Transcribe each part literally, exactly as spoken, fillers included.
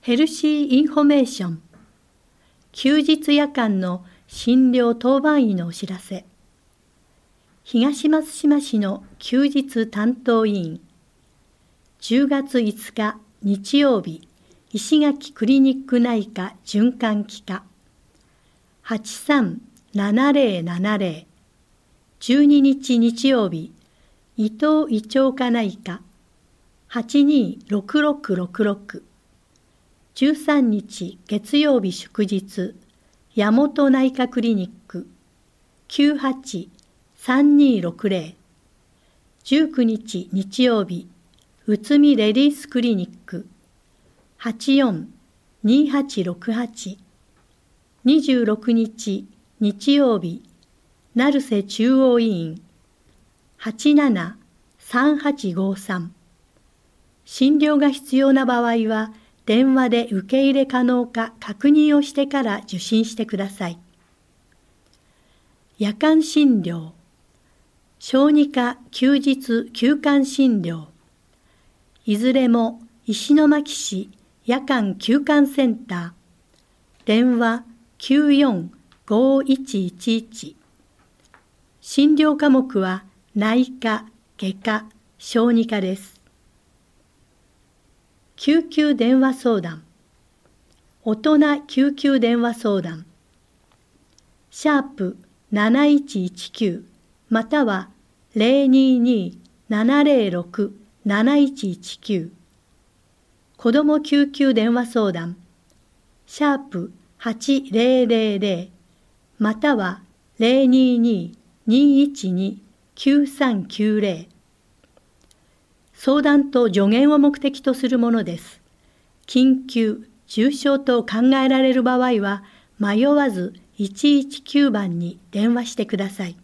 ヘルシーインフォメーション。休日夜間の診療当番医のお知らせ。東松島市の休日担当医院。じゅうがついつか日曜日、石垣クリニック内科循環器科。はちさんななぜろななぜろ。じゅうににち日曜日、伊藤胃腸科内科。はちにーろくろくろくろく。じゅうさんにち月曜日祝日、大和内科クリニック。きゅうはちさんにーろくぜろ。じゅうくにち日曜日、うつみレディースクリニック。はちよんにはちろくはち。にじゅうろくにち日曜日、成瀬中央医院。はちななさんはちごさん。診療が必要な場合は、電話で受け入れ可能か確認をしてから受診してください。夜間診療、小児科休日休館診療、いずれも石巻市夜間休館センター、電話きゅうよんごいちいちいち。診療科目は内科、外科、小児科です。救急電話相談、大人救急電話相談、シャープなないちいちきゅうまたはゼロににななゼロろくなないちいちきゅう。子ども救急電話相談、シャープはちぜろぜろぜろまたはゼロにににいちにきゅうさんきゅうぜろ。相談と助言を目的とするものです。緊急、重症と考えられる場合は、迷わずいちいちきゅうばんに電話してください。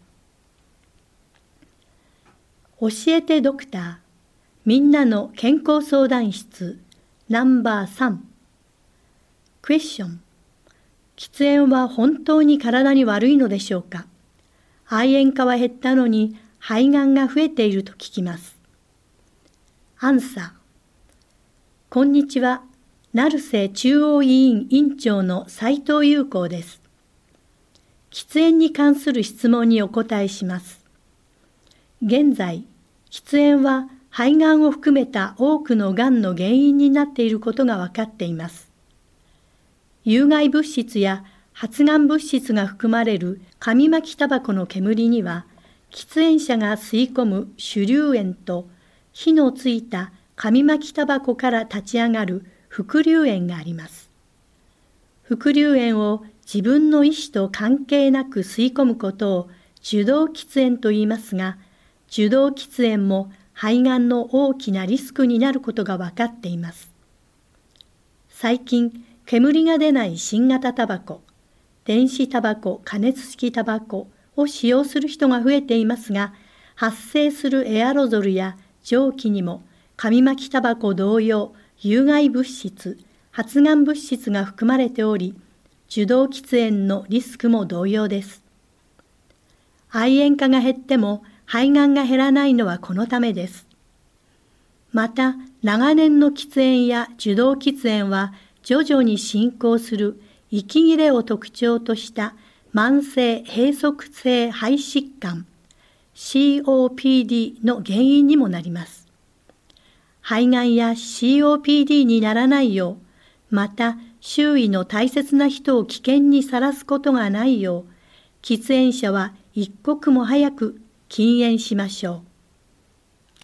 教えてドクター、みんなの健康相談室、ナンバーさん。クエスチョン。喫煙は本当に体に悪いのでしょうか？愛煙家は減ったのに肺がんが増えていると聞きます。アンサー。こんにちは。成瀬中央医院院長の斉藤裕子です。喫煙に関する質問にお答えします。現在、喫煙は肺がんを含めた多くのがんの原因になっていることが分かっています。有害物質や発がん物質が含まれる紙巻きタバコの煙には、喫煙者が吸い込む主流煙と火のついた紙巻きタバコから立ち上がる副流煙があります。副流煙を自分の意思と関係なく吸い込むことを受動喫煙と言いますが、受動喫煙も肺がんの大きなリスクになることが分かっています。最近、煙が出ない新型タバコ、電子タバコ、加熱式タバコを使用する人が増えていますが、発生するエアロゾルや蒸気にも紙巻きタバコ同様、有害物質、発がん物質が含まれており、受動喫煙のリスクも同様です。愛煙家が減っても肺がんが減らないのはこのためです。また、長年の喫煙や受動喫煙は徐々に進行する息切れを特徴とした慢性閉塞性肺疾患 シーオーピーディー の原因にもなります。肺がんや シーオーピーディー にならないよう、また周囲の大切な人を危険にさらすことがないよう、喫煙者は一刻も早く禁煙しましょう。